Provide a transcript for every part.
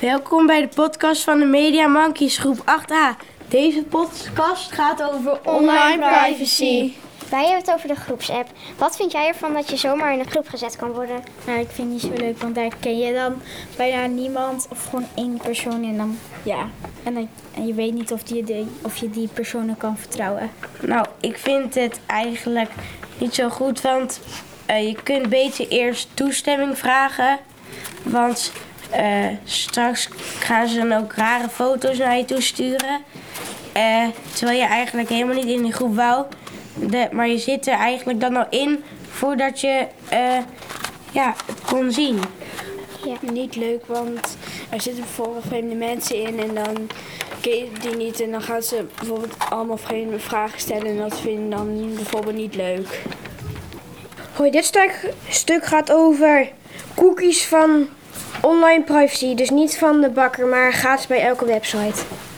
Welkom bij de podcast van de Media Monkeys groep 8a. Deze podcast gaat over online privacy. Wij hebben het over de groepsapp. Wat vind jij ervan dat je zomaar in een groep gezet kan worden? Nou, ik vind het niet zo leuk, want daar ken je dan bijna niemand of gewoon één persoon en dan ja. En je weet niet of je die personen kan vertrouwen. Nou, ik vind het eigenlijk niet zo goed, want je kunt beter eerst toestemming vragen. Want straks gaan ze dan ook rare foto's naar je toe sturen. Terwijl je eigenlijk helemaal niet in die groep wou. Maar je zit er eigenlijk dan al in voordat je het kon zien. Ja. Niet leuk, want er zitten bijvoorbeeld vreemde mensen in en dan ken je die niet. En dan gaan ze bijvoorbeeld allemaal vreemde vragen stellen en dat vind je dan bijvoorbeeld niet leuk. Hoi, dit stuk gaat over cookies van online privacy. Dus niet van de bakker, maar gratis bij elke website.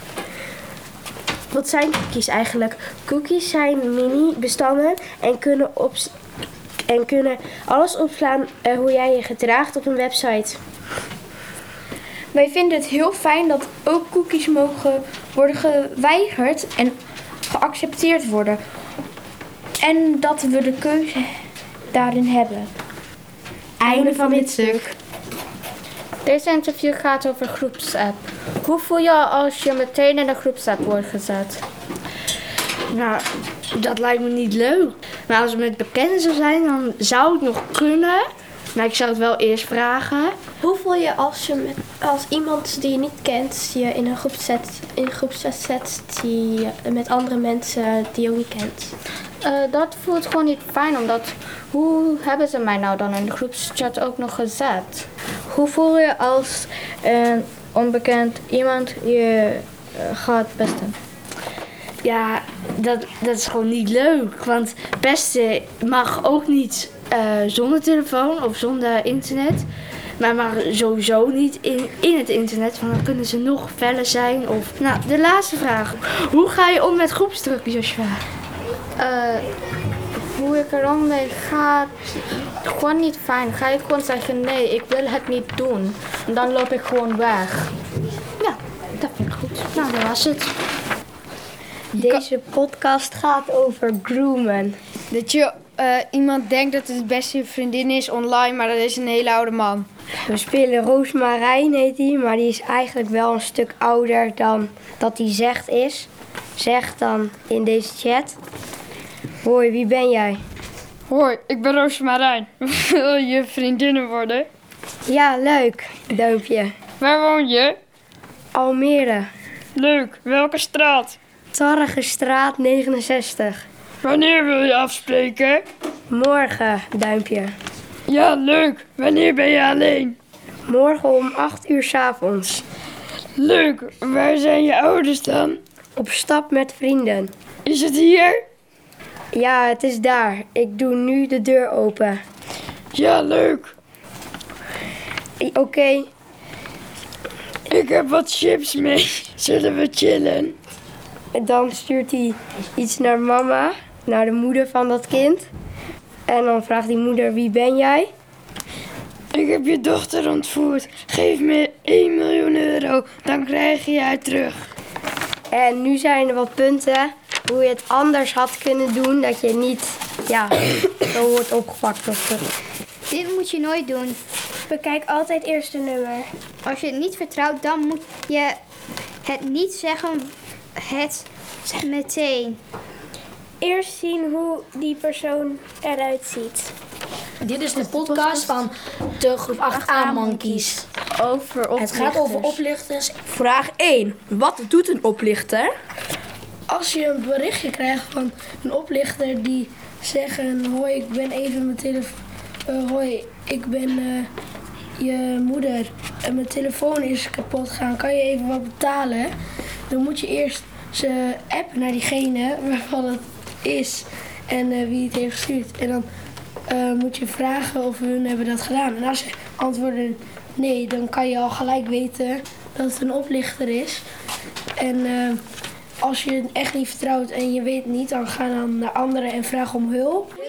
Wat zijn cookies eigenlijk? Cookies zijn mini-bestanden en kunnen alles opslaan hoe jij je gedraagt op een website. Wij vinden het heel fijn dat ook cookies mogen worden geweigerd en geaccepteerd worden. En dat we de keuze daarin hebben. Einde van dit stuk. Deze interview gaat over groepsapp. Hoe voel je als je meteen in de groepsapp wordt gezet? Nou, dat lijkt me niet leuk. Maar als het met bekenden zou zijn, dan zou het nog kunnen. Maar ik zou het wel eerst vragen. Hoe voel je als iemand die je niet kent je in een groep zet die met andere mensen die je ook niet kent? Dat voelt gewoon niet fijn, omdat hoe hebben ze mij nou dan in de groepschat ook nog gezet? Hoe voel je als een onbekend iemand je gaat pesten? Ja, dat is gewoon niet leuk. Want pesten mag ook niet zonder telefoon of zonder internet. Maar mag sowieso niet in het internet, want dan kunnen ze nog feller zijn. Nou, de laatste vraag. Hoe ga je om met groepsdruk, Joshua? Hoe ik erom mee ga, gewoon niet fijn. Ga ik gewoon zeggen nee, ik wil het niet doen. En dan loop ik gewoon weg. Ja, dat vind ik goed. Nou, dat was het. Deze podcast gaat over groomen. Dat je iemand denkt dat het beste vriendin is online, maar dat is een hele oude man. We spelen Roosmarijn, heet hij, maar die is eigenlijk wel een stuk ouder dan dat hij zegt dan in deze chat. Hoi, wie ben jij? Hoi, ik ben Roosmarijn. Wil je vriendinnen worden? Ja, leuk. Duimpje. Waar woon je? Almere. Leuk, welke straat? Tarregestraat 69. Wanneer wil je afspreken? Morgen, duimpje. Ja, leuk. Wanneer ben je alleen? Morgen om 8 uur 's avonds. Leuk, waar zijn je ouders dan? Op stap met vrienden. Is het hier? Ja, het is daar. Ik doe nu de deur open. Ja, leuk. Oké. Ik heb wat chips mee. Zullen we chillen? Dan stuurt hij iets naar mama, naar de moeder van dat kind. En dan vraagt die moeder, wie ben jij? Ik heb je dochter ontvoerd. Geef me 1 miljoen euro, dan krijg je haar terug. En nu zijn er wat punten hoe je het anders had kunnen doen, dat je niet zo wordt opgepakt of zo. Dit moet je nooit doen. Bekijk altijd eerst de nummer. Als je het niet vertrouwt, dan moet je het niet zeggen. Het meteen. Eerst zien hoe die persoon eruit ziet. Dit is de podcast van de groep 8a Monkeys. Het gaat over oplichters. Vraag 1. Wat doet een oplichter? Als je een berichtje krijgt van een oplichter die zeggen: hoi, ik ben even mijn telefoon. Hoi, ik ben je moeder en mijn telefoon is kapot gegaan. Kan je even wat betalen? Dan moet je eerst ze appen naar diegene waarvan het is en wie het heeft gestuurd. En dan moet je vragen of hun hebben dat gedaan. En als ze antwoorden nee, dan kan je al gelijk weten dat het een oplichter is. En als je het echt niet vertrouwt en je weet het niet, dan ga dan naar anderen en vraag om hulp.